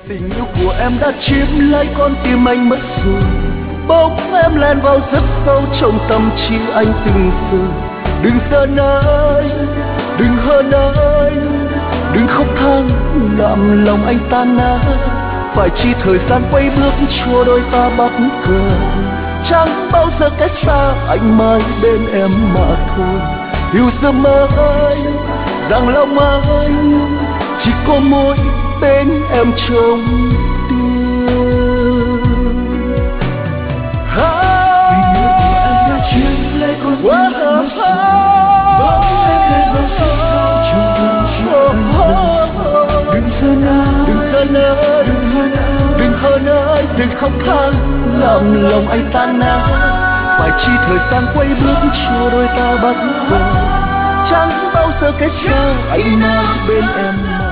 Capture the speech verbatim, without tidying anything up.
Tình yêu của em đã chiếm lấy con tim anh mất rồi, bóng em len vào rất sâu trong tâm trí anh từng giờ. Đừng giận anh, đừng hờn anh, đừng khóc than làm lòng anh tan nát. Phải chi thời gian quay bước cho đôi ta bắt cờ, chẳng bao giờ cách xa anh mãi bên em mà thôi. Hiểu giùm anh rằng lòng anh chỉ có mỗi bên em trong tim. Tình yêu của em đã chiếm lấy con tim anh mất rồi, bóng em len vào rất sâu trong tâm trí anh. Đừng giận anh, đừng giận anh, đừng hờn anh, đừng hờn anh, đừng khóc than làm lòng anh tan nát. Phải chi thời gian quay bước cho đôi ta bắt đầu, chẳng bao giờ cách xa anh mãi bên em.